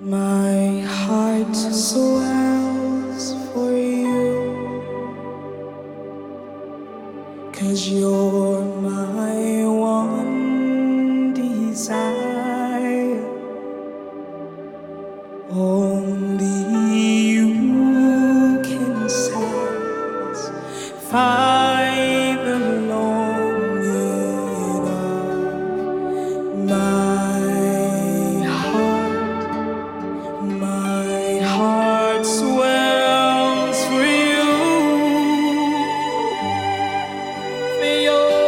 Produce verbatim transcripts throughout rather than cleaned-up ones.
My heart swells for you, 'cause you're my one desire. Only you can satisfy the longing of my heart. My heart swells for you, for your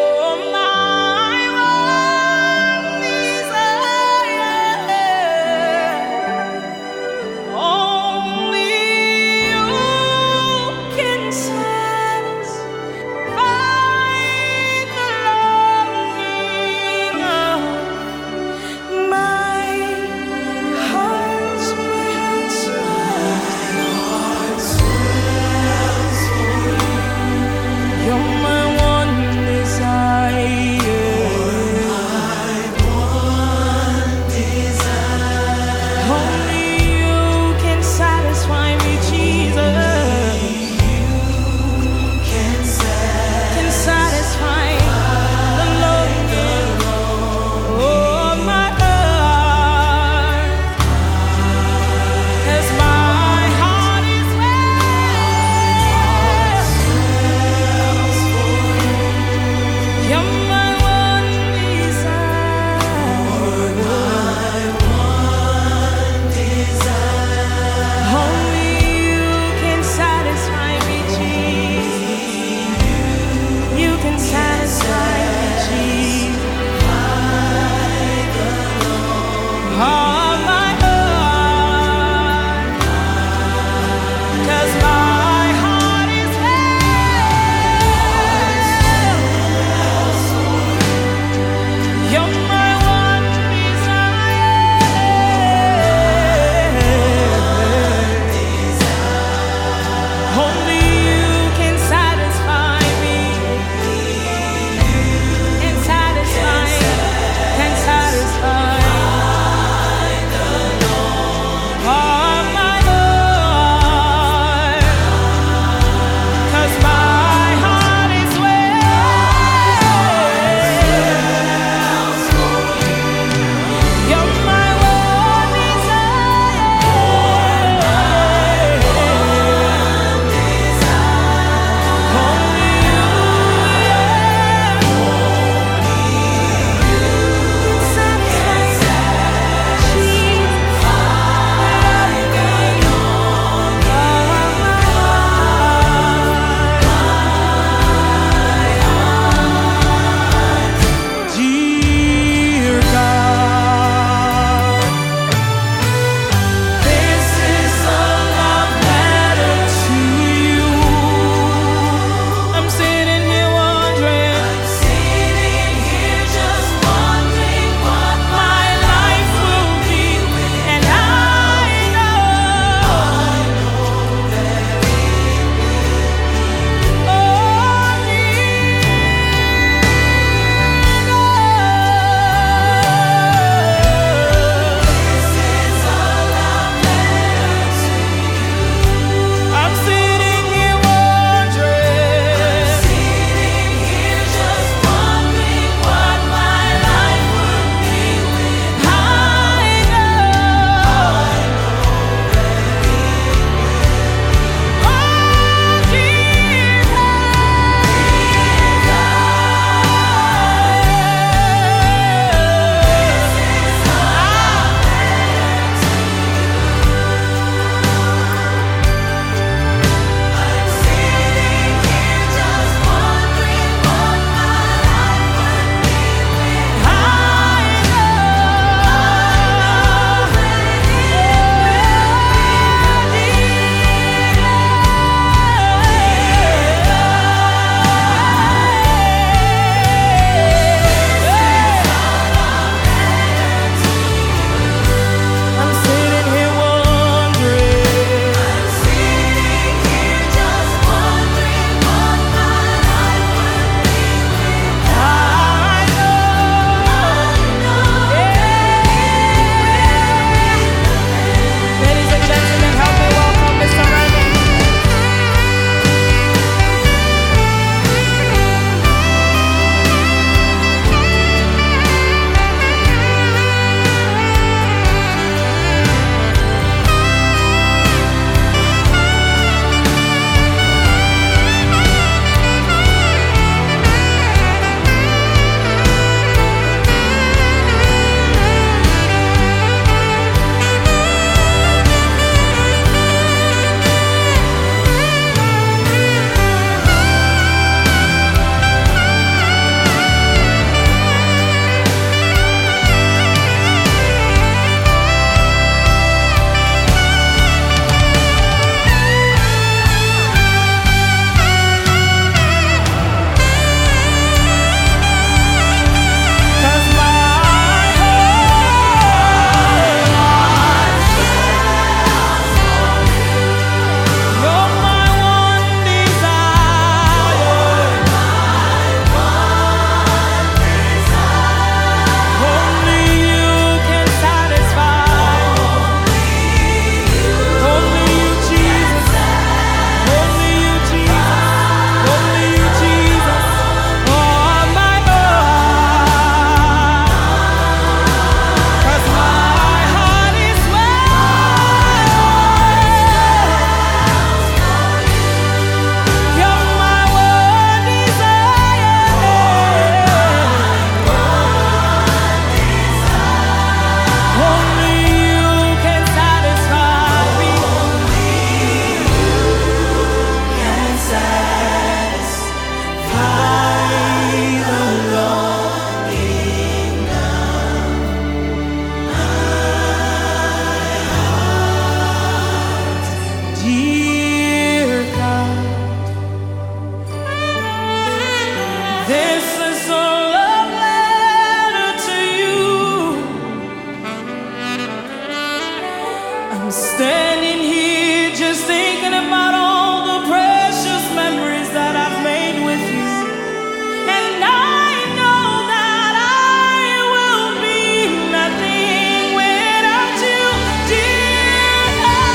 Standing here just thinking about all the precious memories that I've made with you. And I know that I will be nothing without you, dear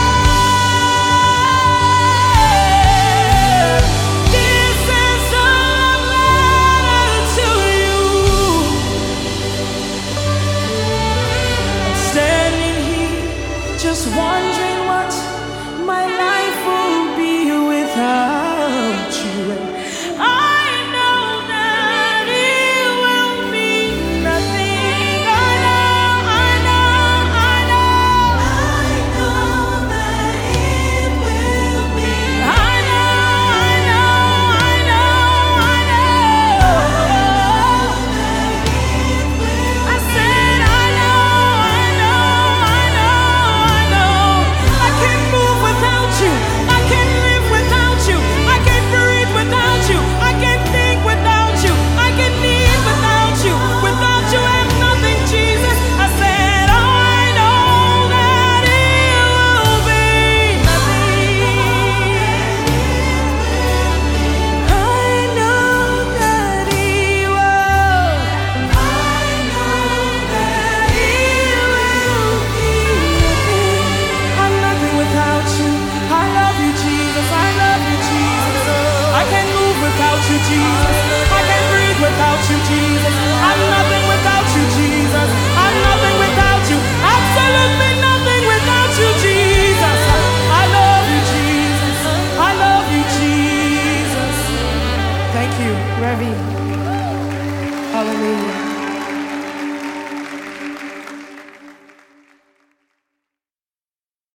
Lord. This is a letter to you. I'm standing here just wondering what my life will be without you. And I know that it will be nothing. I know, I know, I know. I know that it will be. I know, I know, I know, I know. I said I know, I know, I know, I know. I can't move without you. I can't live without you. I can't breathe without you. I can't think without you. I can't need without you. Without you, I'm nothing, Jesus. I said I know that it will be nothing. I know that He will. I know that it will be nothing. I'm nothing without you. I love you, Jesus. I love you, Jesus. I can't move without you, Jesus. I can't breathe without you, Jesus. I'm nothing without you, Jesus. I'm nothing without you. Absolutely nothing without you, Jesus. I love you, Jesus. I love you, Jesus. Thank you, Revi. Hallelujah.